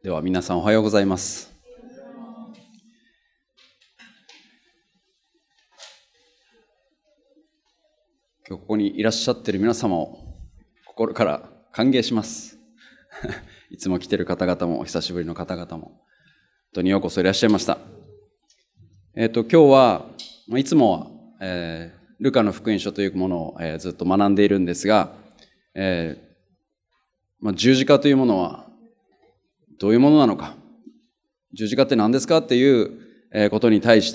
では皆さんおはようございます。今日ここにいらっしゃっている皆様を心から歓迎します。いつも来ている方々もお久しぶりの方々も本当にようこそいらっしゃいました。今日はいつもは、ルカの福音書というものを、ずっと学んでいるんですが、十字架というものはどういうものなのか、十字架って何ですかっていうことに対して、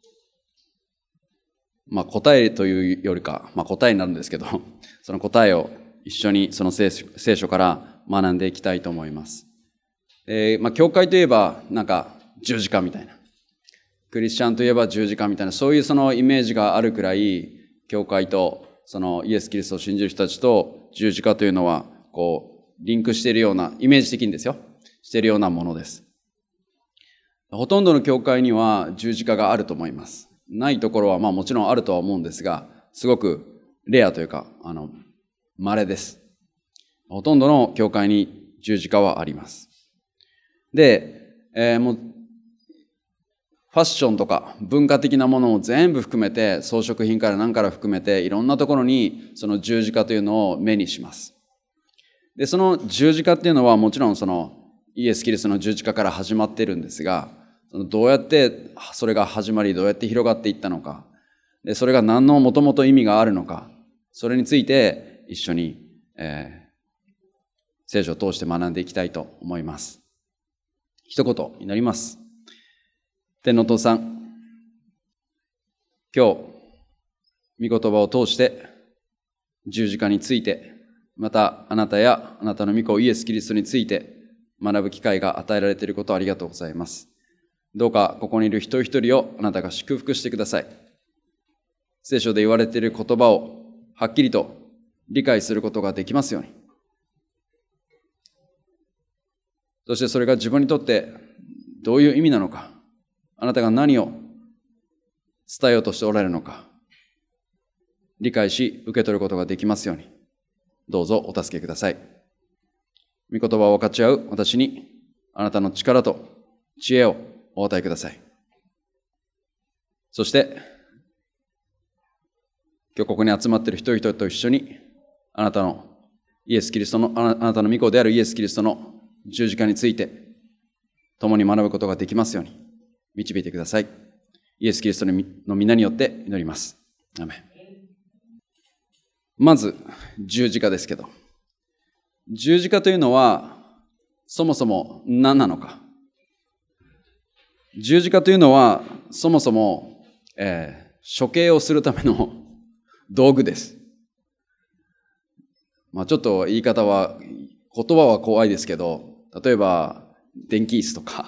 答えというよりか、答えになるんですけど、その答えを一緒にその聖書から学んでいきたいと思います。教会といえばなんか十字架みたいな、クリスチャンといえば十字架みたいな、そういうそのイメージがあるくらい、教会とそのイエス・キリストを信じる人たちと十字架というのはリンクしているような、イメージ的にですよ、しているようなものです。ほとんどの教会には十字架があると思います。ないところはもちろんあるとは思うんですが、すごくレアというか稀です。ほとんどの教会に十字架はあります。で、もうファッションとか文化的なものを全部含めて、装飾品から何から含めていろんなところにその十字架というのを目にします。で、その十字架っていうのはもちろんそのイエス・キリストの十字架から始まっているんですが、どうやってそれが始まり、どうやって広がっていったのか、でそれが何のもともと意味があるのか、それについて一緒に、聖書を通して学んでいきたいと思います。一言祈ります。天のお父さん、今日御言葉を通して十字架について、またあなたやあなたの御子イエス・キリストについて学ぶ機会が与えられていることをありがとうございます。どうかここにいる一人一人をあなたが祝福してください。聖書で言われている言葉をはっきりと理解することができますように。そしてそれが自分にとってどういう意味なのか、あなたが何を伝えようとしておられるのか、理解し受け取ることができますように、どうぞお助けください。御言葉を分かち合う私にあなたの力と知恵をお与えください。そして今日ここに集まっている一人一人と一緒に、あなたのイエス・キリストのあなたの御子であるイエス・キリストの十字架について共に学ぶことができますように導いてください。イエス・キリストの皆によって祈ります。アーメン。まず十字架ですけど、十字架というのはそもそも何なのか。十字架というのはそもそも、処刑をするための道具です。ちょっと言い方は、言葉は怖いですけど、例えば電気椅子とか、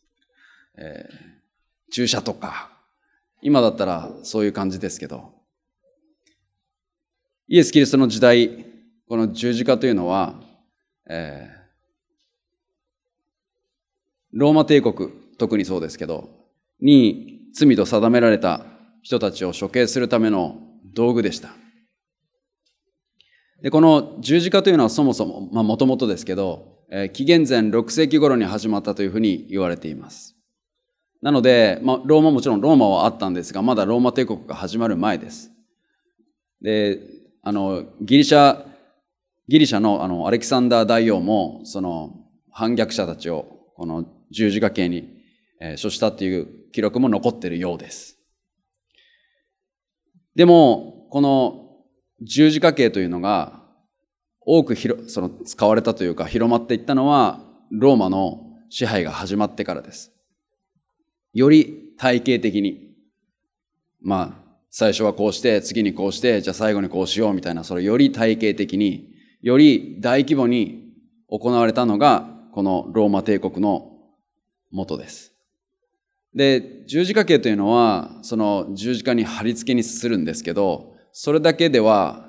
注射とか、今だったらそういう感じですけど、イエス・キリストの時代、この十字架というのは、ローマ帝国、特にそうですけど、に罪と定められた人たちを処刑するための道具でした。で、この十字架というのはそもそも、もともとですけど、紀元前6世紀頃に始まったというふうに言われています。なので、もちろんローマはあったんですが、まだローマ帝国が始まる前です。で、ギリシャのアレキサンダー大王も、その反逆者たちをこの十字架刑に処したっていう記録も残っているようです。でも、この十字架刑というのが多く使われたというか広まっていったのは、ローマの支配が始まってからです。より体系的に、最初はこうして、次にこうして、じゃあ最後にこうしようみたいな、それより体系的に、より大規模に行われたのが、このローマ帝国の元です。で、十字架刑というのは、その十字架に貼り付けにするんですけど、それだけでは、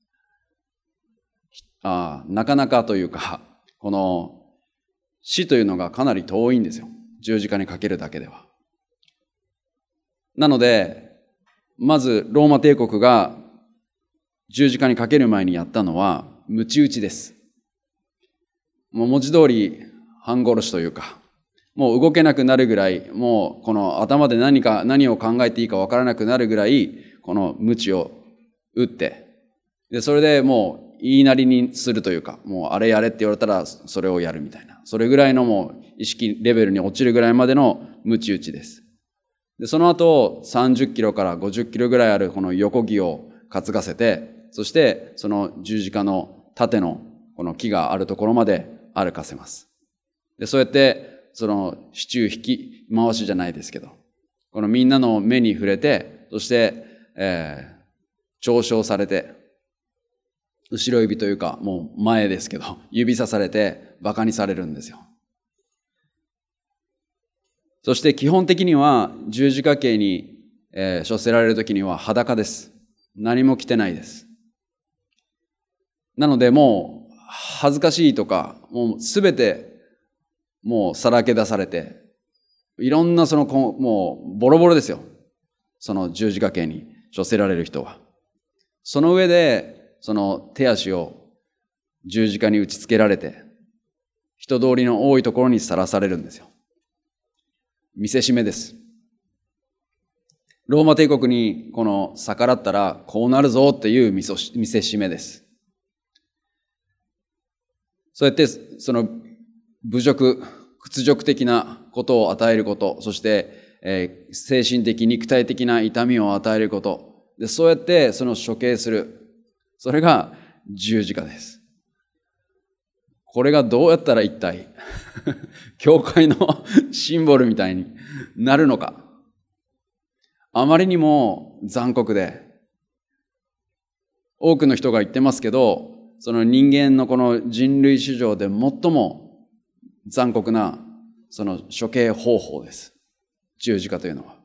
なかなかというか、この死というのがかなり遠いんですよ。十字架にかけるだけでは。なので、まずローマ帝国が十字架にかける前にやったのは、鞭打ちです。もう文字通り半殺しというか、もう動けなくなるぐらい、もうこの頭で何を考えていいかわからなくなるぐらい、この鞭を打って、で、それでもう言いなりにするというか、もうあれやれって言われたらそれをやるみたいな。それぐらいのもう意識レベルに落ちるぐらいまでの鞭打ちです。で、その後30キロから50キロぐらいあるこの横木を担がせて、そしてその十字架の縦のこの木があるところまで歩かせます。で、そうやってその支柱引き回しじゃないですけど、このみんなの目に触れて、そして、嘲笑されて、後ろ指というかもう前ですけど、指さされて馬鹿にされるんですよ。そして基本的には十字架刑に、処せられるときには裸です。何も着てないです。なのでもう恥ずかしいとか、もうすべてもうさらけ出されて、いろんなもうボロボロですよ。その十字架刑に処せられる人は。その上で、その手足を十字架に打ち付けられて、人通りの多いところにさらされるんですよ。見せしめです。ローマ帝国にこの逆らったらこうなるぞっていう見せしめです。そうやってその屈辱的なことを与えること、そして、精神的肉体的な痛みを与えること、でそうやってその処刑する、それが十字架です。これがどうやったら一体教会のシンボルみたいになるのか。あまりにも残酷で、多くの人が言ってますけど、その人間のこの人類史上で最も残酷なその処刑方法です。十字架というのは。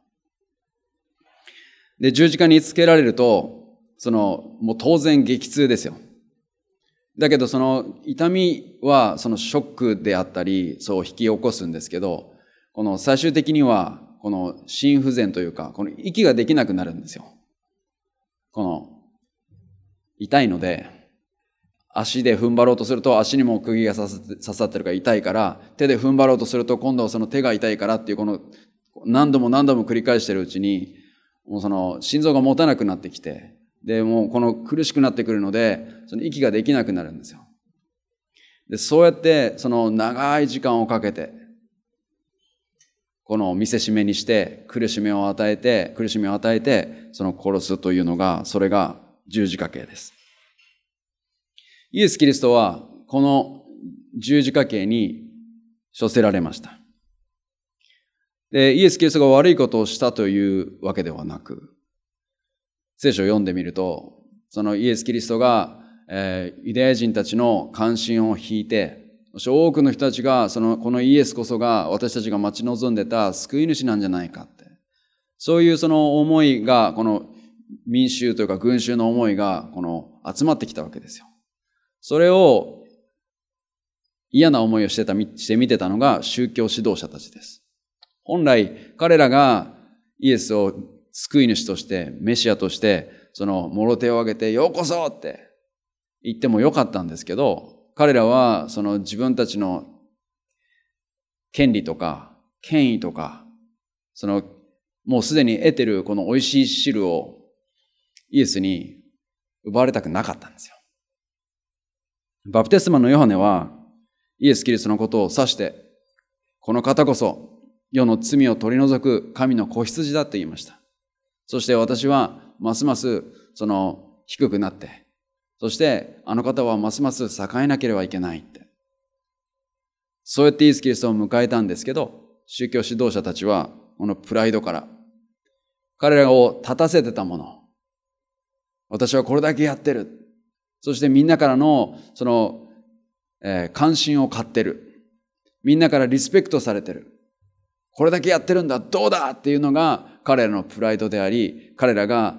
で、十字架につけられると、もう当然激痛ですよ。だけどその痛みはそのショックであったり、そう引き起こすんですけど、この最終的にはこの心不全というか、この息ができなくなるんですよ。この痛いので、足で踏ん張ろうとすると足にも釘が刺さってるから痛いから、手で踏ん張ろうとすると今度はその手が痛いからっていうこの何度も繰り返してるうちに、もうその心臓が持たなくなってきて、で、もうこの苦しくなってくるので、その息ができなくなるんですよ。で、そうやってその長い時間をかけて、この見せしめにして苦しみを与えて、その殺すというのが、それが十字架刑です。イエス・キリストはこの十字架刑に処せられました。で、イエス・キリストが悪いことをしたというわけではなく、聖書を読んでみると、そのイエス・キリストが、ユダヤ人たちの関心を引いて、多くの人たちがこのイエスこそが私たちが待ち望んでた救い主なんじゃないかって。そういうその思いが、この民衆というか群衆の思いが集まってきたわけですよ。それを嫌な思いをして見てたのが宗教指導者たちです。本来彼らがイエスを救い主としてメシアとしてもろ手を挙げてようこそって言ってもよかったんですけど、彼らは自分たちの権利とか権威とかもうすでに得てるこの美味しい汁をイエスに奪われたくなかったんですよ。バプテスマのヨハネはイエス・キリストのことを指して、この方こそ世の罪を取り除く神の子羊だと言いました。そして私はますます低くなって、そしてあの方はますます栄えなければいけないって。そうやってイエス・キリストを迎えたんですけど、宗教指導者たちはこのプライドから、彼らを立たせてたもの、私はこれだけやってる。そしてみんなからの関心を買ってる。みんなからリスペクトされてる。これだけやってるんだ、どうだっていうのが彼らのプライドであり、彼らが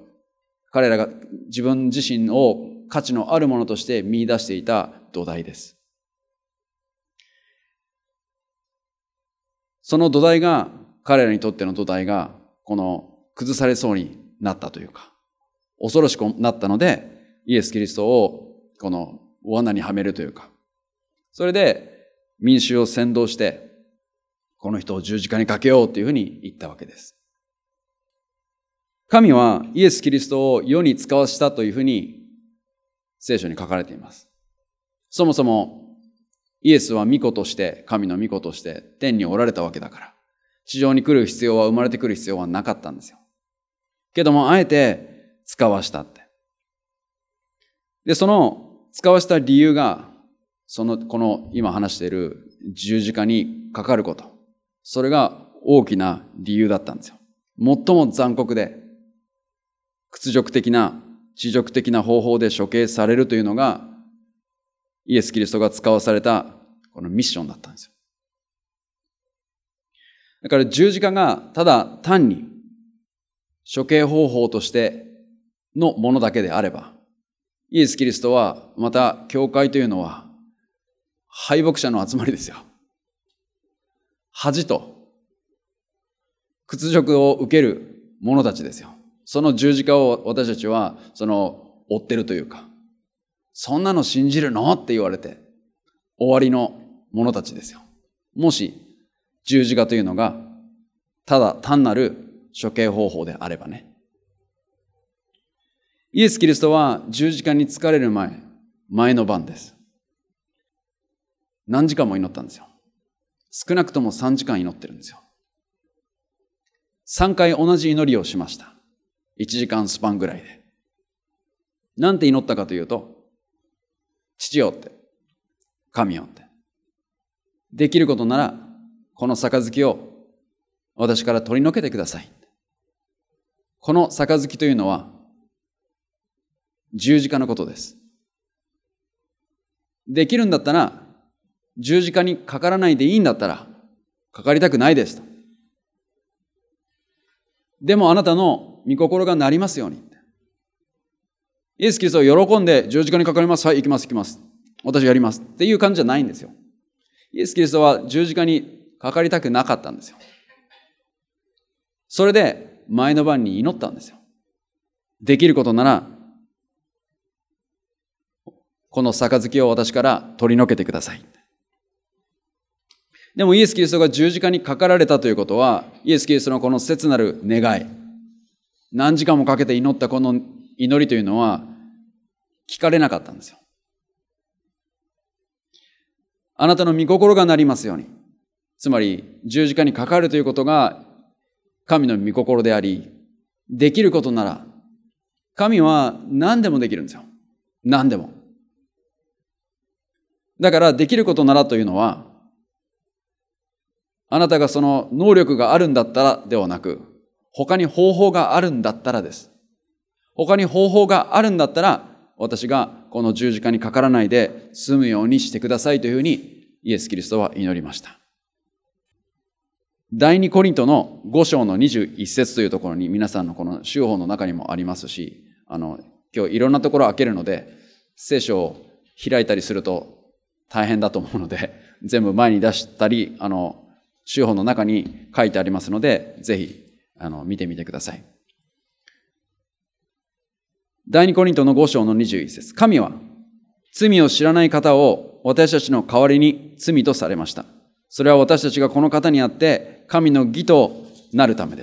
自分自身を価値のあるものとして見出していた土台です。その土台が、彼らにとっての土台が、崩されそうになったというか、恐ろしくなったので、イエス・キリストを罠にはめるというか、それで民衆を扇動して、この人を十字架にかけようというふうに言ったわけです。神はイエス・キリストを世に使わしたというふうに聖書に書かれています。そもそもイエスは御子として、神の御子として天におられたわけだから、地上に来る必要は、生まれてくる必要はなかったんですよ。けども、あえて使わしたって。で、その使わした理由が、この今話している十字架にかかること。それが大きな理由だったんですよ。最も残酷で、屈辱的な、恥辱的な方法で処刑されるというのが、イエス・キリストが使わされたこのミッションだったんですよ。だから十字架がただ単に処刑方法としてのものだけであれば、イエス・キリストはまた教会というのは敗北者の集まりですよ。恥と屈辱を受ける者たちですよ。その十字架を私たちは追ってるというか、そんなの信じるのって言われて終わりの者たちですよ。もし十字架というのがただ単なる処刑方法であればね。イエス・キリストは十字架につかれる前の晩です。何時間も祈ったんですよ。少なくとも3時間祈ってるんですよ。3回同じ祈りをしました。1時間スパンぐらいで。なんて祈ったかというと、父よって、神よって。できることなら、この杯を私から取り除けてください。この杯というのは、十字架のことです。できるんだったら、十字架にかからないでいいんだったら、かかりたくないですと。でもあなたの御心がなりますように。イエス・キリストは喜んで十字架にかかります。はい、行きます、行きます。私やります。っていう感じじゃないんですよ。イエス・キリストは十字架にかかりたくなかったんですよ。それで前の晩に祈ったんですよ。できることなら、この杯を私から取り除けてください。でもイエス・キリストが十字架にかかられたということは、イエス・キリストのこの切なる願い、何時間もかけて祈ったこの祈りというのは聞かれなかったんですよ。あなたの御心がなりますように。つまり十字架にかかるということが神の御心であり、できることなら神は何でもできるんですよ。何でも。だからできることならというのは、あなたがその能力があるんだったらではなく、他に方法があるんだったらです。他に方法があるんだったら、私がこの十字架にかからないで済むようにしてくださいというふうにイエス・キリストは祈りました。第二コリントの5章の21節というところに皆さんのこの修法の中にもありますし、今日いろんなところ開けるので、聖書を開いたりすると大変だと思うので、全部前に出したり、修法の中に書いてありますので、ぜひ見てみてください。第二コリントの5章の21節。神は罪を知らない方を私たちの代わりに罪とされました。それは私たちがこの方にあって神の義となるためです。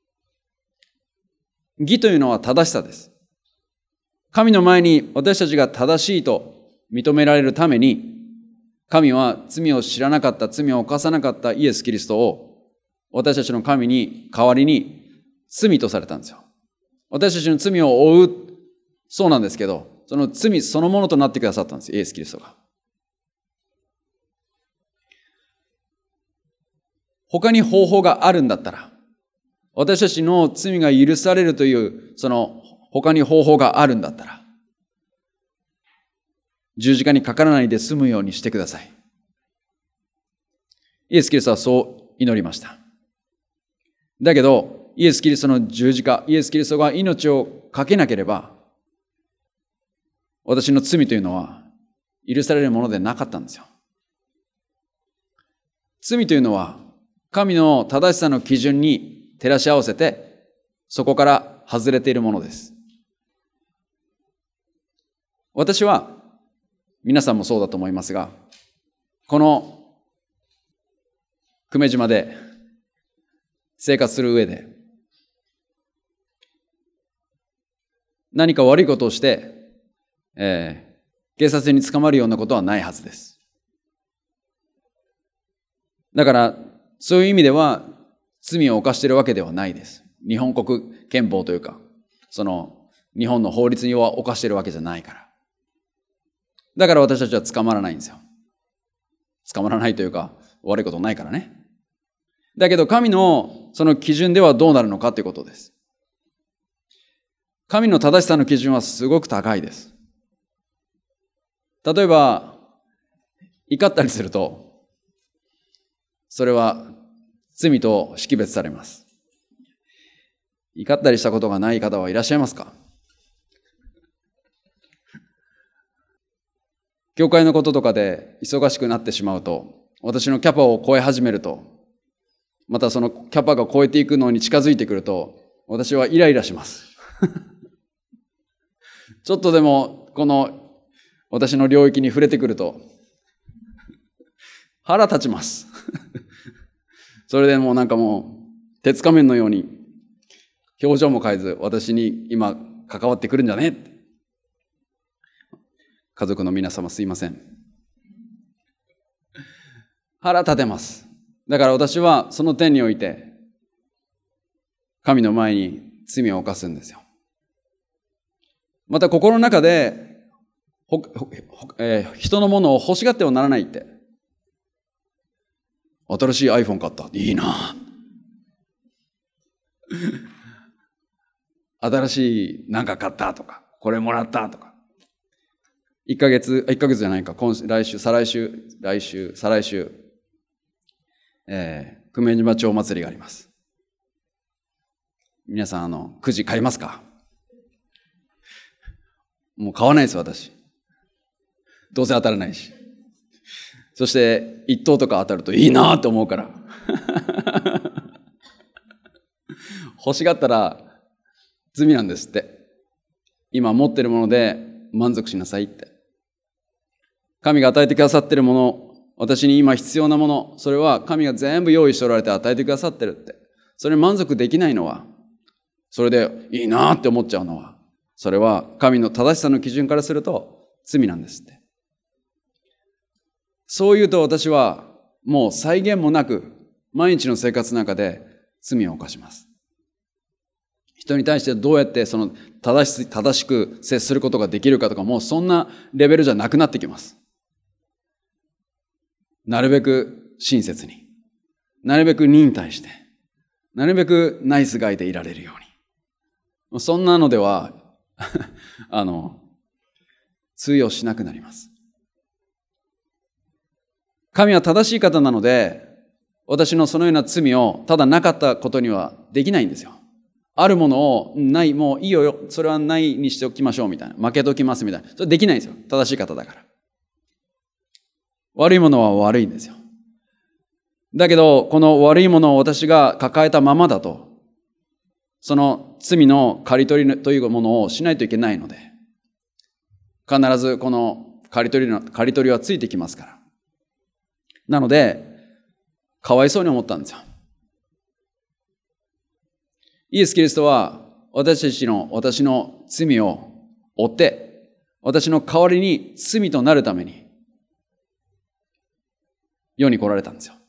義というのは正しさです。神の前に私たちが正しいと認められるために、神は罪を知らなかった、罪を犯さなかったイエス・キリストを私たちの神に代わりに罪とされたんですよ。私たちの罪を負う、そうなんですけど、その罪そのものとなってくださったんです、イエス・キリストが。他に方法があるんだったら、私たちの罪が許されるという、その他に方法があるんだったら、十字架にかからないで済むようにしてください。イエス・キリストはそう祈りました。だけど、イエス・キリストの十字架、イエス・キリストが命をかけなければ、私の罪というのは許されるものでなかったんですよ。罪というのは、神の正しさの基準に照らし合わせて、そこから外れているものです。私は、皆さんもそうだと思いますが、この久米島で生活する上で、何か悪いことをして、警察に捕まるようなことはないはずです。だから、そういう意味では、罪を犯しているわけではないです。日本国憲法というか、日本の法律には犯しているわけじゃないから。だから私たちは捕まらないんですよ。捕まらないというか、悪いことないからね。だけど神のその基準ではどうなるのかということです。神の正しさの基準はすごく高いです。例えば、怒ったりすると、それは罪と識別されます。怒ったりしたことがない方はいらっしゃいますか？教会のこととかで忙しくなってしまうと、私のキャパを超え始めると、またそのキャパが超えていくのに近づいてくると、私はイライラします。ちょっとでもこの私の領域に触れてくると、腹立ちます。それでもう鉄仮面のように表情も変えず、私に今関わってくるんじゃねえって。家族の皆様すいません。腹立てます。だから私はその点において、神の前に罪を犯すんですよ。また心の中で、人のものを欲しがってはならないって。新しい iPhone 買った。いいな。新しいなんか買ったとか、これもらったとか。1ヶ月じゃないか、来週、再来週、久米島町祭りがあります。皆さん、くじ買いますか？もう買わないです、私。どうせ当たらないし。そして、1等とか当たるといいなと思うから。欲しがったら罪なんですって。今持ってるもので満足しなさいって。神が与えてくださってるもの、私に今必要なもの、それは神が全部用意しておられて与えてくださってるって。それに満足できないのは、それでいいなって思っちゃうのは、それは神の正しさの基準からすると罪なんですって。そう言うと私はもう際限もなく毎日の生活の中で罪を犯します。人に対してどうやって正しく接することができるかとか、もうそんなレベルじゃなくなってきます。なるべく親切に、なるべく忍耐して、なるべくナイスガイでいられるように。そんなのでは通用しなくなります。神は正しい方なので、私のそのような罪をただなかったことにはできないんですよ。あるものをない、もういいよ、それはないにしておきましょうみたいな。負けときますみたいな。それできないんですよ。正しい方だから。悪いものは悪いんですよ。だけど、この悪いものを私が抱えたままだと、その罪の刈り取りというものをしないといけないので、必ずこの刈り取りはついてきますから。なので、かわいそうに思ったんですよ。イエス・キリストは私の罪を負って、私の代わりに罪となるために世に来られたんですよ。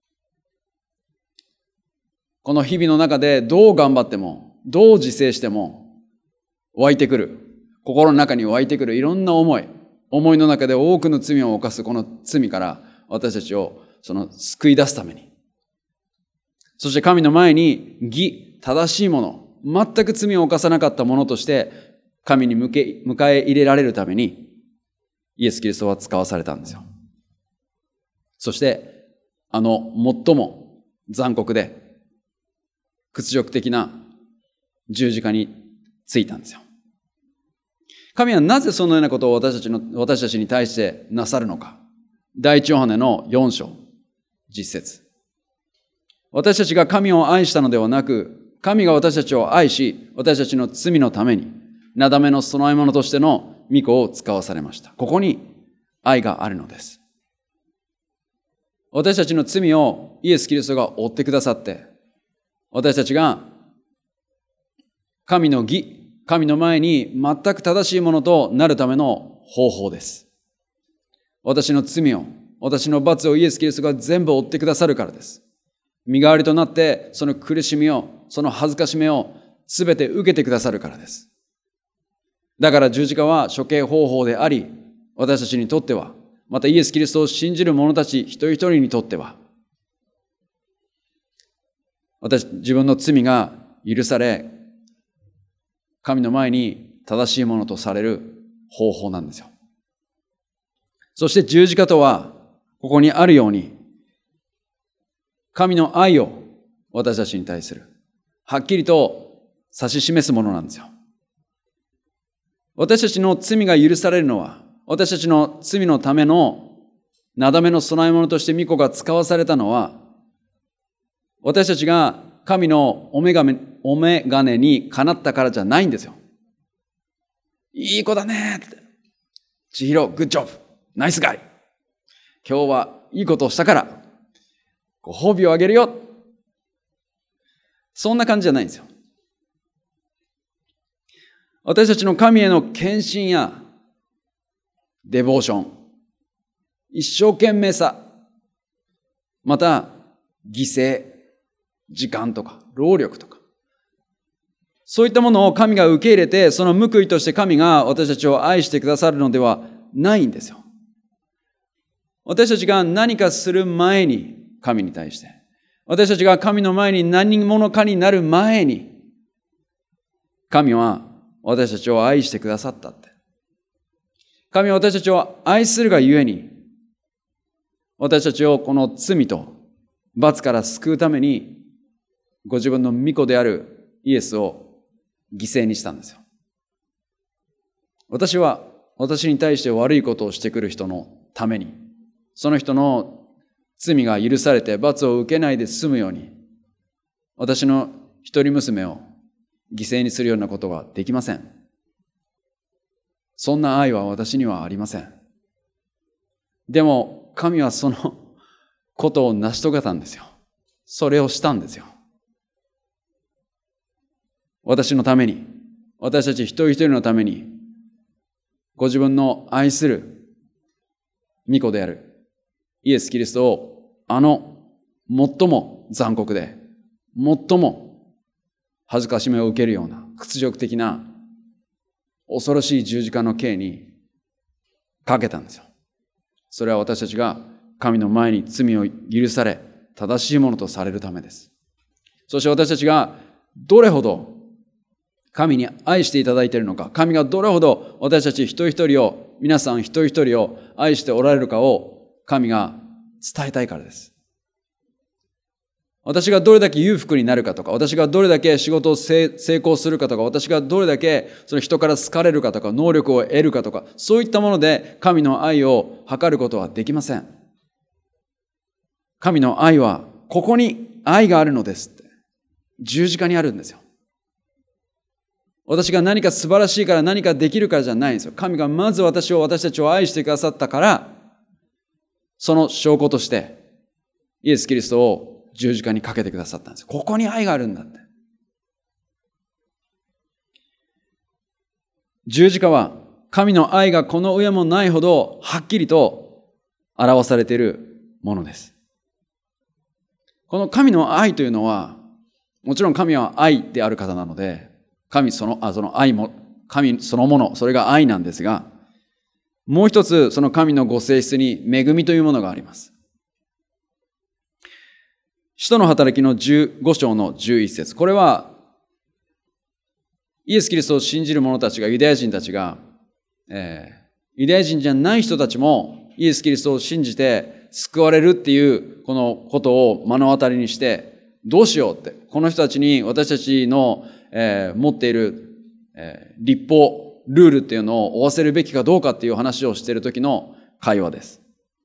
この日々の中でどう頑張っても、どう自制しても湧いてくる、心の中に湧いてくるいろんな思いの中で多くの罪を犯すこの罪から私たちを救い出すために、そして神の前に正しいもの、全く罪を犯さなかったものとして神に迎え入れられるためにイエス・キリストは使わされたんですよ。そして最も残酷で屈辱的な十字架についたんですよ。神はなぜそのようなことを私たちに対してなさるのか。第一ヨハネの4章10節。私たちが神を愛したのではなく、神が私たちを愛し、私たちの罪のためになだめの供え物としての御子を使わされました。ここに愛があるのです。 私たちの罪をイエス・キリストが負ってくださって、私たちが神の義、神の前に全く正しいものとなるための方法です。私の罪を、私の罰をイエス・キリストが全部負ってくださるからです。身代わりとなって、その苦しみを、その恥ずかしめをすべて受けてくださるからです。だから十字架は処刑方法であり、私たちにとっては、またイエス・キリストを信じる者たち一人一人にとっては、自分の罪が許され、神の前に正しいものとされる方法なんですよ。そして十字架とは、ここにあるように、神の愛を私たちに対する、はっきりと指し示すものなんですよ。私たちの罪が許されるのは、私たちの罪のためのなだめの供え物として御子が使わされたのは、私たちが神のお眼鏡にかなったからじゃないんですよ。いい子だねって。千尋、グッジョブ、ナイスガイ。今日はいいことをしたから、ご褒美をあげるよ。そんな感じじゃないんですよ。私たちの神への献身やデボーション、一生懸命さ、また犠牲、時間とか労力とか、そういったものを神が受け入れて、その報いとして神が私たちを愛してくださるのではないんですよ。私たちが何かする前に、神に対して、私たちが神の前に何者かになる前に、神は私たちを愛してくださったって。神は私たちを愛するがゆえに、私たちをこの罪と罰から救うために、ご自分の御子であるイエスを犠牲にしたんですよ。私は私に対して悪いことをしてくる人のために、その人の罪が許されて罰を受けないで済むように、私の一人娘を犠牲にするようなことはできません。そんな愛は私にはありません。でも神はそのことを成し遂げたんですよ。それをしたんですよ。私のために、私たち一人一人のために、ご自分の愛する御子であるイエス・キリストを、最も残酷で、最も恥ずかしめを受けるような屈辱的な恐ろしい十字架の刑にかけたんですよ。それは私たちが神の前に罪を許され、正しいものとされるためです。そして私たちがどれほど神に愛していただいているのか、神がどれほど私たち一人一人を、皆さん一人一人を愛しておられるかを神が伝えたいからです。私がどれだけ裕福になるかとか、私がどれだけ仕事を成功するかとか、私がどれだけその人から好かれるかとか、能力を得るかとか、そういったもので神の愛を測ることはできません。神の愛は、ここに愛があるのですって。十字架にあるんですよ。私が何か素晴らしいから何かできるからじゃないんですよ。神がまず私たちを愛してくださったから、その証拠としてイエス・キリストを十字架にかけてくださったんです。ここに愛があるんだって。十字架は神の愛がこの上もないほどはっきりと表されているものです。この神の愛というのは、もちろん神は愛である方なので、その愛も神そのもの、それが愛なんですが、もう一つその神のご性質に恵みというものがあります。使徒の働きの15章の11節。これはイエス・キリストを信じる者たちが、ユダヤ人たちが、ユダヤ人じゃない人たちもイエス・キリストを信じて救われるっていうこのことを目の当たりにして、どうしようって、この人たちに私たちの、持っている、律法、ルールっていうのを負わせるべきかどうかっていう話をしている時の会話です。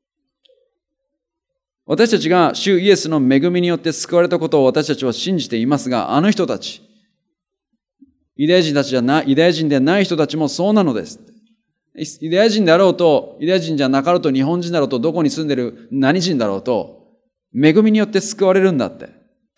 私たちが主イエスの恵みによって救われたことを私たちは信じていますが、あの人たち、ユダヤ人でない人たちもそうなのです。ユダヤ人であろうと、ユダヤ人じゃなかろうと、日本人だろうと、どこに住んでる何人だろうと、 恵みによって救われるんだって。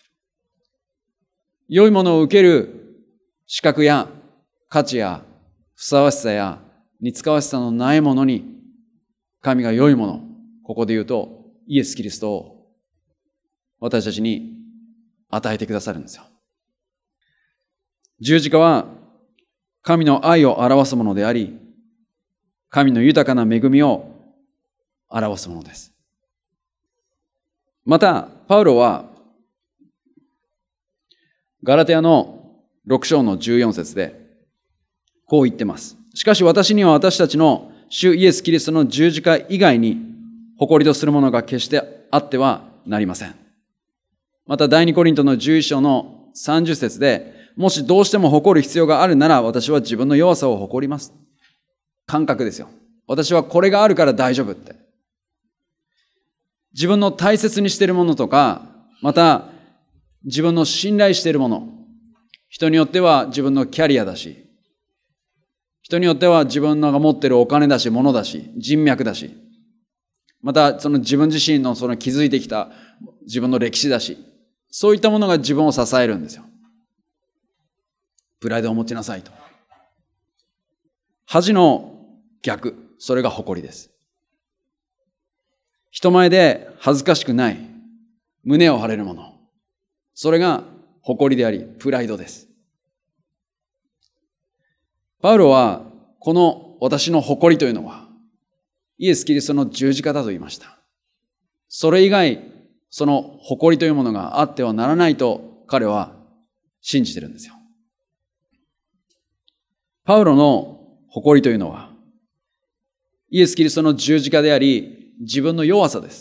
良いものを受ける資格や価値やふさわしさや似つかわしさのないものに、神が良いもの、ここで言うとイエス・キリストを私たちに与えてくださるんですよ。十字架は神の愛を表すものであり、神の豊かな恵みを表すものです。また、パウロはガラテヤの6章の14節でこう言ってます。しかし私には私たちの主イエス・キリストの十字架以外に誇りとするものが決してあってはなりません。また第2コリントの11章の30節で、もしどうしても誇る必要があるなら私は自分の弱さを誇ります。感覚ですよ。私はこれがあるから大丈夫って。自分の大切にしているものとか、また自分の信頼しているもの、人によっては自分のキャリアだし、人によっては自分のが持っているお金だし、物だし、人脈だし、またその自分自身のその築いてきた自分の歴史だし、そういったものが自分を支えるんですよ。プライドを持ちなさいと。恥の逆、それが誇りです。人前で恥ずかしくない、胸を張れるもの、それが誇りであり、プライドです。パウロはこの私の誇りというのはイエス・キリストの十字架だと言いました。それ以外、その誇りというものがあってはならないと彼は信じてるんですよ。パウロの誇りというのはイエス・キリストの十字架であり、自分の弱さです。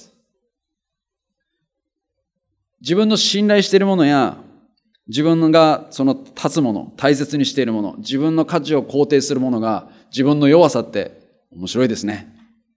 自分の信頼しているものや自分がその立つもの、大切にしているもの、自分の価値を肯定するものが自分の弱さって面白いですね。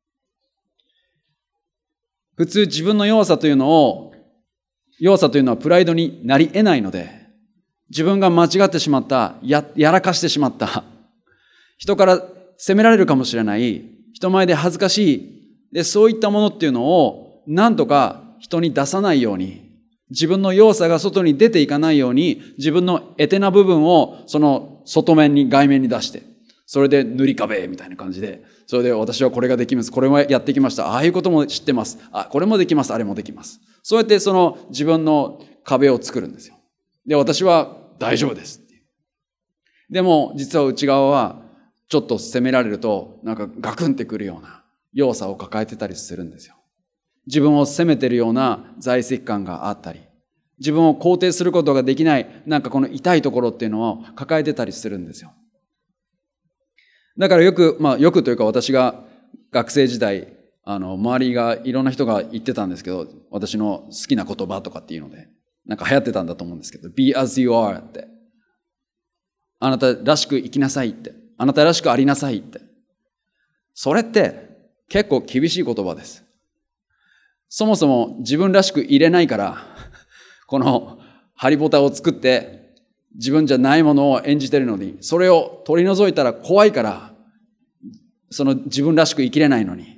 普通自分の弱さというのはプライドになり得ないので、自分が間違ってしまった、やらかしてしまった、人から責められるかもしれない、人前で恥ずかしい、でそういったものっていうのを何とか人に出さないように、自分の弱さが外に出ていかないように、自分のエテな部分をその外面に外面に出して、それで塗り壁みたいな感じで、それで私はこれができます、これもやってきました、ああいうことも知ってます、これもできます、あれもできます。そうやってその自分の壁を作るんですよ。で、私は大丈夫ですっていう。でも実は内側はちょっと責められるとなんかガクンってくるような弱さを抱えてたりするんですよ。自分を責めてるような在籍感があったり、自分を肯定することができない、なんかこの痛いところっていうのを抱えてたりするんですよ。だからよくというか、私が学生時代、周りがいろんな人が言ってたんですけど、私の好きな言葉とかっていうので、なんか流行ってたんだと思うんですけど、be as you are って。あなたらしく生きなさいって。あなたらしくありなさいって。それって結構厳しい言葉です。そもそも自分らしく入れないから、このハリボタを作って自分じゃないものを演じてるのに、それを取り除いたら怖いから、その自分らしく生きれないのに、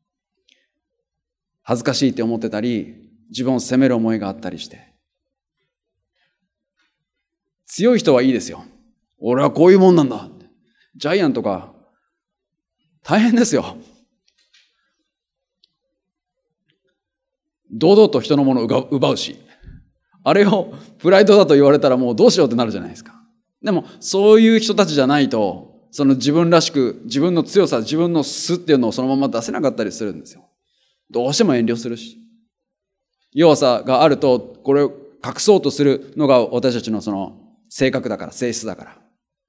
恥ずかしいって思ってたり、自分を責める思いがあったりして。強い人はいいですよ。俺はこういうもんなんだ。ジャイアンとか大変ですよ。堂々と人のものを奪うし、あれをプライドだと言われたらもうどうしようってなるじゃないですか。でもそういう人たちじゃないと、その自分らしく、自分の強さ、自分の素っていうのをそのまま出せなかったりするんですよ。どうしても遠慮するし、弱さがあるとこれを隠そうとするのが私たちのその性格だから、性質だから。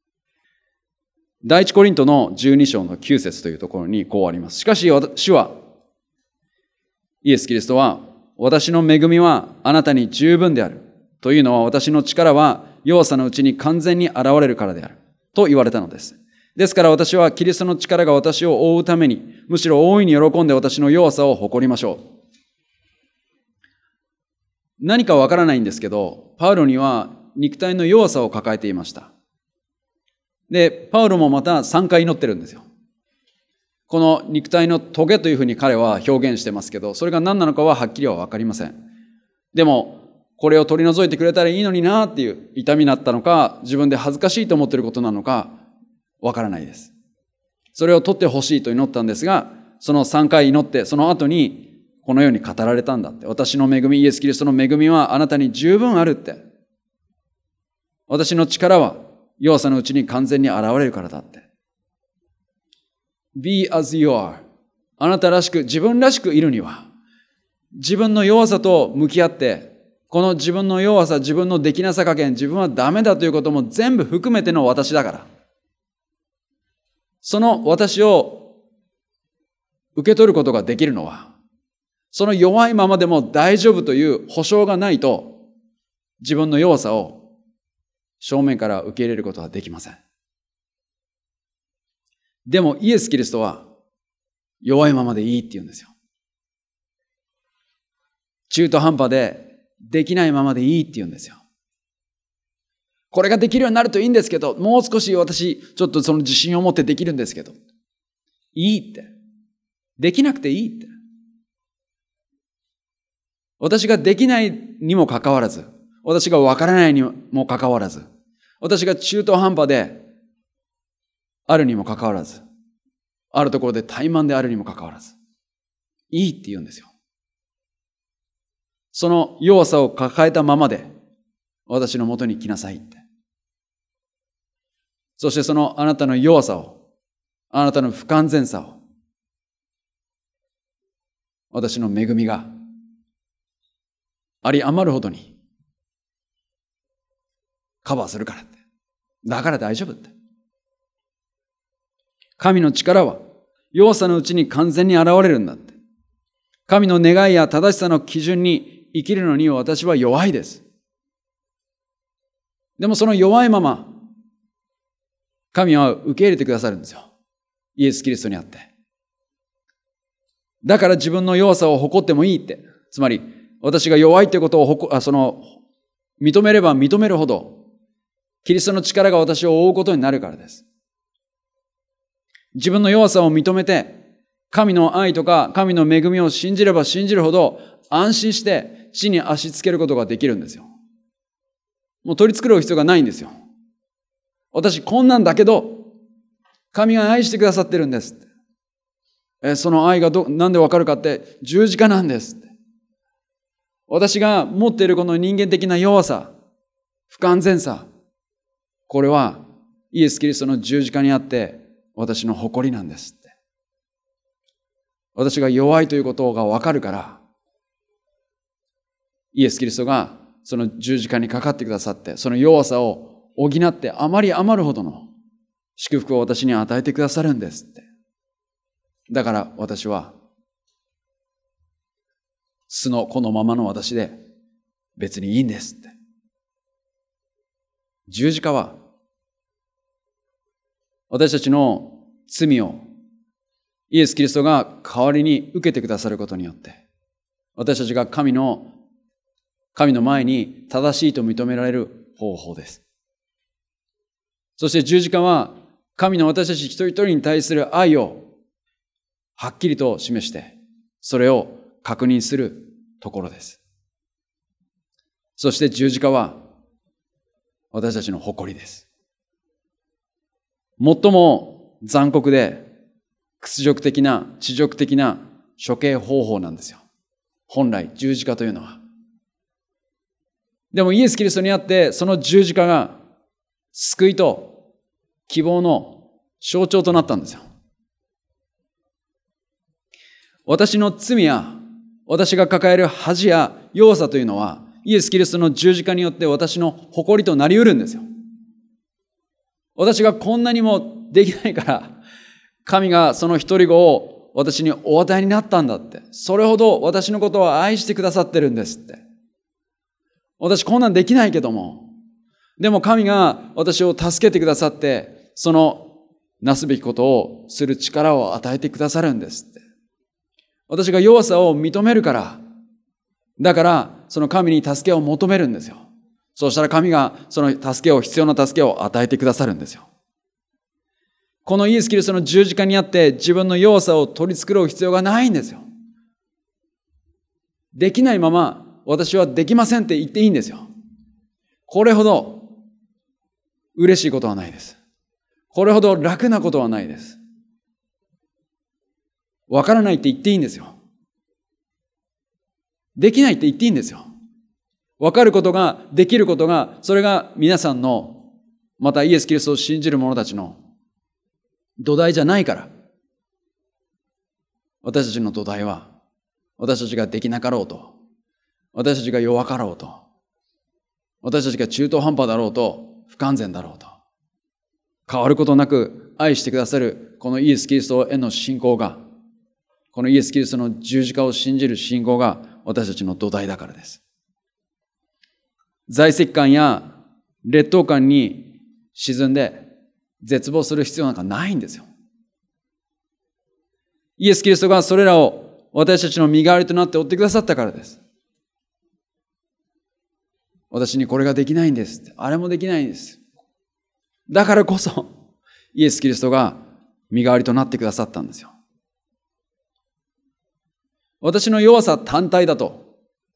第一コリントの12章の9節というところにこうあります。しかし主は、イエス・キリストは、私の恵みはあなたに十分である。というのは、私の力は弱さのうちに完全に現れるからである。と言われたのです。ですから私はキリストの力が私を覆うために、むしろ大いに喜んで私の弱さを誇りましょう。何かわからないんですけど、パウロには肉体の弱さを抱えていました。で、パウロもまた3回祈ってるんですよ。この肉体のトゲというふうに彼は表現してますけど、それが何なのかははっきりはわかりません。 でも、これを取り除いてくれたらいいのになっていう痛みだったのか、自分で恥ずかしいと思っていることなのか、わからないです。それを取ってほしいと祈ったんですが、その3回祈って、その後にこのように語られたんだって。私の恵み、イエス・キリストの恵みはあなたに十分あるって。私の力は弱さのうちに完全に現れるからだって。Be as you are。あなたらしく、自分らしくいるには、自分の弱さと向き合って、この自分の弱さ、自分のできなさ加減、自分はダメだということも全部含めての私だから。その私を受け取ることができるのは、その弱いままでも大丈夫という保証がないと、自分の弱さを正面から受け入れることはできません。でもイエス・キリストは弱いままでいいって言うんですよ。中途半端でできないままでいいって言うんですよ。これができるようになるといいんですけど、もう少し私ちょっとその自信を持ってできるんですけど、いいって。できなくていいって。私ができないにもかかわらず、私がわからないにもかかわらず、私が中途半端であるにもかかわらず、あるところで怠慢であるにもかかわらず、いいって言うんですよ。その弱さを抱えたままで、私のもとに来なさいって。そしてそのあなたの弱さを、あなたの不完全さを、私の恵みがあり余るほどにカバーするからって。だから大丈夫って。神の力は弱さのうちに完全に現れるんだって。神の願いや正しさの基準に生きるのに私は弱いです。でもその弱いまま、神は受け入れてくださるんですよ。イエス・キリストにあって。だから自分の弱さを誇ってもいいって。つまり、私が弱いってことを認めれば認めるほど、キリストの力が私を覆うことになるからです。自分の弱さを認めて、神の愛とか神の恵みを信じれば信じるほど、安心して地に足つけることができるんですよ。もう取り繕う必要がないんですよ。私こんなんだけど、神が愛してくださってるんですって。その愛がなんでわかるかって十字架なんですって。私が持っているこの人間的な弱さ、不完全さ、これはイエス・キリストの十字架にあって私の誇りなんですって。私が弱いということがわかるから、イエス・キリストがその十字架にかかってくださって、その弱さを補ってあまり余るほどの祝福を私に与えてくださるんですって。だから私は素のこのままの私で別にいいんですって。十字架は私たちの罪をイエス・キリストが代わりに受けてくださることによって、私たちが神の前に正しいと認められる方法です。そして十字架は神の私たち一人一人に対する愛をはっきりと示して、それを確認するところです。そして十字架は私たちの誇りです。最も残酷で屈辱的な、恥辱的な処刑方法なんですよ。本来十字架というのは。でもイエス・キリストにあってその十字架が救いと希望の象徴となったんですよ。私の罪や私が抱える恥や弱さというのはイエス・キリストの十字架によって私の誇りとなり得るんですよ。私がこんなにもできないから神がその一人子を私にお与えになったんだって。それほど私のことを愛してくださってるんですって。私こんなんできないけども、でも神が私を助けてくださって、そのなすべきことをする力を与えてくださるんですって。私が弱さを認めるから、だからその神に助けを求めるんですよ。そうしたら神がその助けを、必要な助けを与えてくださるんですよ。このイエス・キリストの十字架にあって自分の弱さを取り繕う必要がないんですよ。できないまま私はできませんって言っていいんですよ。これほど嬉しいことはないです。これほど楽なことはないです。わからないって言っていいんですよ。できないって言っていいんですよ。わかることが、できることが、それが皆さんの、またイエス・キリストを信じる者たちの土台じゃないから。私たちの土台は、私たちができなかろうと、私たちが弱かろうと、私たちが中途半端だろうと、不完全だろうと、変わることなく愛してくださるこのイエス・キリストへの信仰が、このイエス・キリストの十字架を信じる信仰が私たちの土台だからです。在籍感や劣等感に沈んで絶望する必要なんかないんですよ。イエス・キリストがそれらを私たちの身代わりとなって追ってくださったからです。私にこれができないんです。あれもできないんです。だからこそイエス・キリストが身代わりとなってくださったんですよ。私の弱さ単体だと、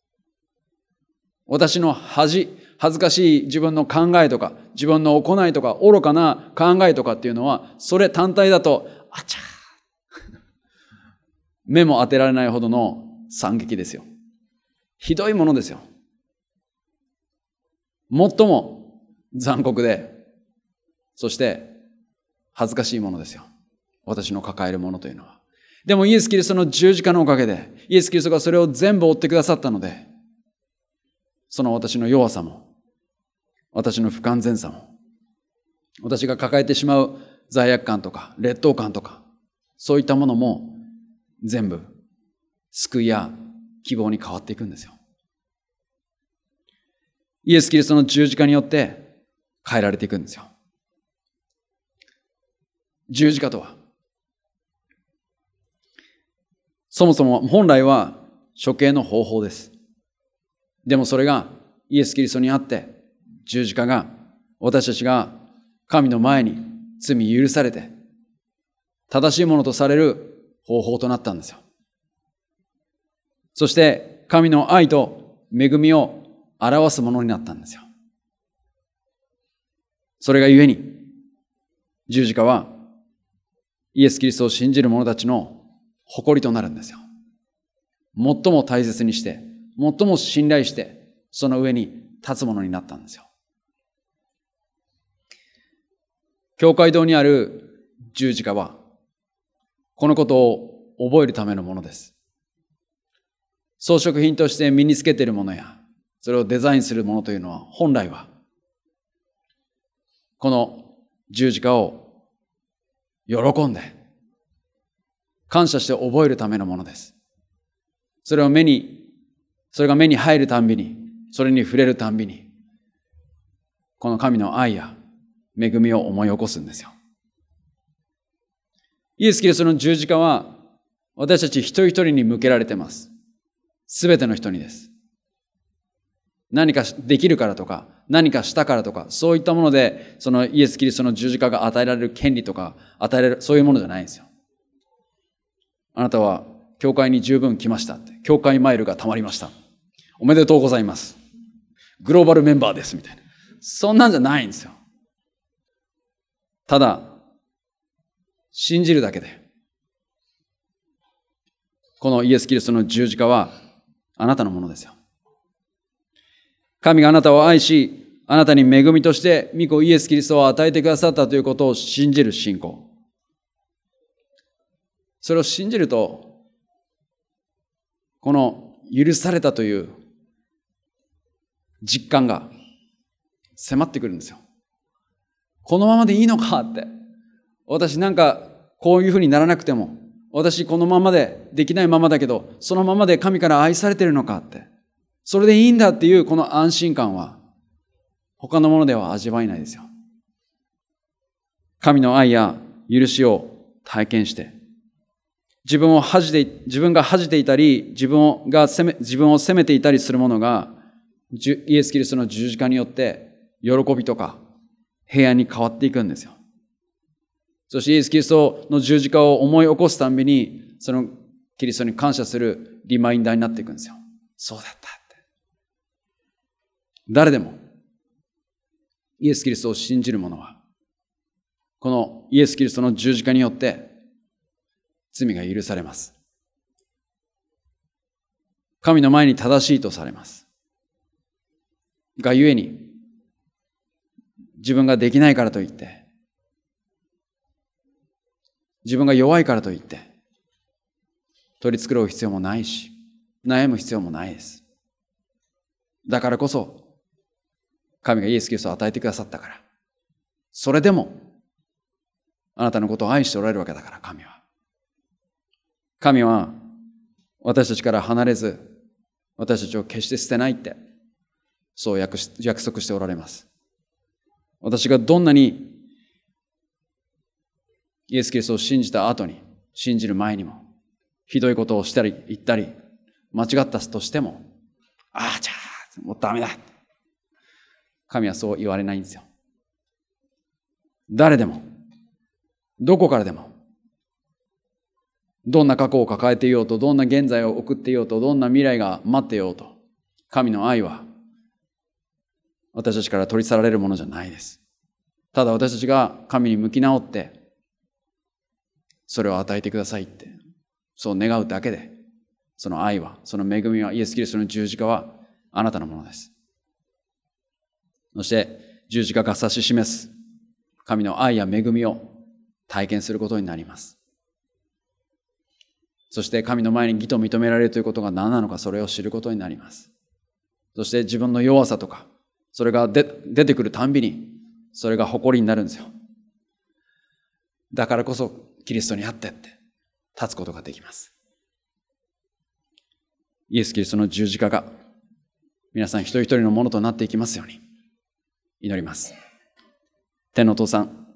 私の恥ずかしい自分の考えとか、自分の行いとか、愚かな考えとかっていうのは、それ単体だと、あちゃ目も当てられないほどの惨劇ですよ。ひどいものですよ。最も残酷で、そして恥ずかしいものですよ。私の抱えるものというのは。でもイエス・キリストの十字架のおかげで、イエス・キリストがそれを全部追ってくださったので、その私の弱さも、私の不完全さも、私が抱えてしまう罪悪感とか劣等感とか、そういったものも全部救いや希望に変わっていくんですよ。イエス・キリストの十字架によって変えられていくんですよ。十字架とは、そもそも本来は処刑の方法です。でもそれがイエス・キリストにあって、十字架が私たちが神の前に罪許されて正しいものとされる方法となったんですよ。そして神の愛と恵みを表すものになったんですよ。それがゆえに十字架はイエス・キリストを信じる者たちの誇りとなるんですよ。最も大切にして、最も信頼して、その上に立つものになったんですよ。教会堂にある十字架は、このことを覚えるためのものです。装飾品として身につけているものや、それをデザインするものというのは、本来は、この十字架を喜んで、感謝して覚えるためのものです。それが目に入るたんびに、それに触れるたんびに、この神の愛や恵みを思い起こすんですよ。イエス・キリストの十字架は、私たち一人一人に向けられています。すべての人にです。何かできるからとか、何かしたからとか、そういったもので、そのイエス・キリストの十字架が与えられる権利とか、与えられる、そういうものじゃないんですよ。あなたは教会に十分来ましたって。教会マイルがたまりました。おめでとうございます。グローバルメンバーですみたいな。そんなんじゃないんですよ。ただ、信じるだけで、このイエス・キリストの十字架はあなたのものですよ。神があなたを愛し、あなたに恵みとして御子イエス・キリストを与えてくださったということを信じる信仰。それを信じると、この許されたという実感が迫ってくるんですよ。このままでいいのかって。私なんかこういうふうにならなくても、私このままでできないままだけど、そのままで神から愛されてるのかって。それでいいんだっていうこの安心感は、他のものでは味わえないですよ。神の愛や許しを体験して、自分が恥じていたり、自分を責めていたりするものが、イエス・キリストの十字架によって、喜びとか平安に変わっていくんですよ。そしてイエス・キリストの十字架を思い起こすたんびに、そのキリストに感謝するリマインダーになっていくんですよ。そうだったって。 誰でもイエス・キリストを信じる者は、このイエス・キリストの十字架によって罪が許されます。神の前に正しいとされます。がゆえに、自分ができないからといって、自分が弱いからといって、取り繕う必要もないし、悩む必要もないです。だからこそ、神がイエス・キリストを与えてくださったから、それでも、あなたのことを愛しておられるわけだから、神は。神は、私たちから離れず、私たちを決して捨てないって、そう約束しておられます。私がどんなにイエス・キリストを信じた後に、信じる前にも、ひどいことをしたり言ったり、間違ったとしても、じゃあ、もうダメだ。神はそう言われないんですよ。誰でも、どこからでも、どんな過去を抱えていようと、どんな現在を送っていようと、どんな未来が待っていようと、神の愛は、私たちから取り去られるものじゃないです。ただ私たちが神に向き直って、それを与えてくださいって、そう願うだけで、その愛は、その恵みは、イエス・キリストの十字架はあなたのものです。そして十字架が指し示す神の愛や恵みを体験することになります。そして神の前に義と認められるということが何なのか、それを知ることになります。そして自分の弱さとか、それが出てくるたんびに、それが誇りになるんですよ。だからこそキリストにあって立つことができます。イエス・キリストの十字架が皆さん一人一人のものとなっていきますように祈ります。天のお父さん、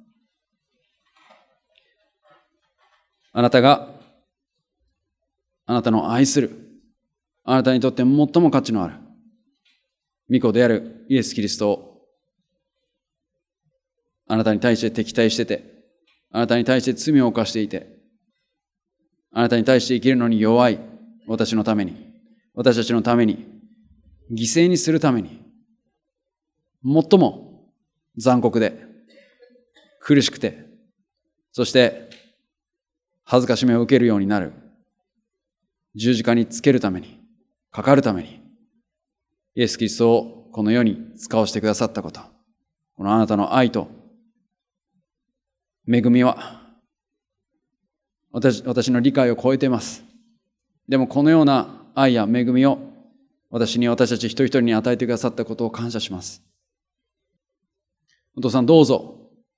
あなたがあなたの愛する、あなたにとって最も価値のある御子であるイエス・キリストをあなたに対して敵対してて、あなたに対して罪を犯していて、あなたに対して生きるのに弱い私のために、私たちのために、犠牲にするために、最も残酷で苦しくて、そして恥ずかしめを受けるようになる十字架につけるために、かかるために、イエス・キリストをこの世に使わせてくださったこと、このあなたの愛と恵みは私の理解を超えています。でもこのような愛や恵みを私たち一人一人に与えてくださったことを感謝します。お父さん、どうぞ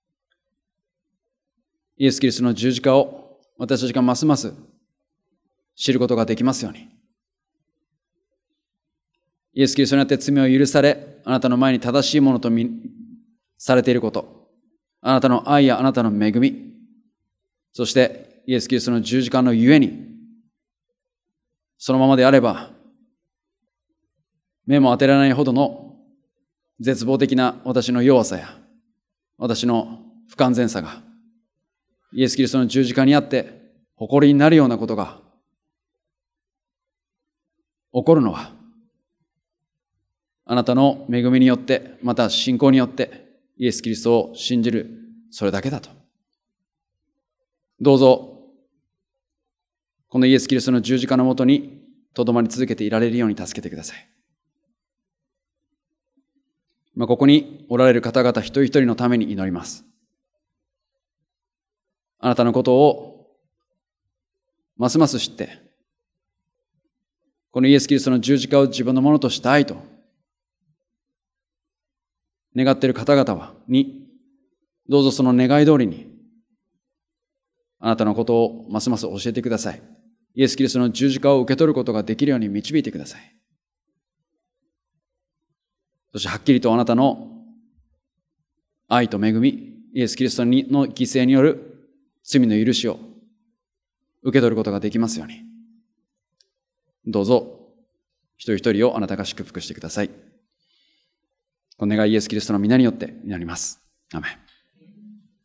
イエス・キリストの十字架を私たちがますます知ることができますように。イエス・キリストによって罪を許され、あなたの前に正しいものとされていること、あなたの愛やあなたの恵み、そしてイエス・キリストの十字架のゆえに、そのままであれば目も当てられないほどの絶望的な私の弱さや私の不完全さがイエス・キリストの十字架にあって誇りになるようなことが起こるのは、あなたの恵みによって、また信仰によってイエス・キリストを信じる、それだけだと。どうぞこのイエス・キリストの十字架のもとにとどまり続けていられるように助けてください。ここにおられる方々一人一人のために祈ります。あなたのことをますます知って、このイエス・キリストの十字架を自分のものとしたいと願っている方々に、どうぞその願い通りにあなたのことをますます教えてください。イエス・キリストの十字架を受け取ることができるように導いてください。そしてはっきりとあなたの愛と恵み、イエス・キリストの犠牲による罪の許しを受け取ることができますように、どうぞ一人一人をあなたが祝福してください。お願いイエス・キリストの皆によって祈ります。アーメン。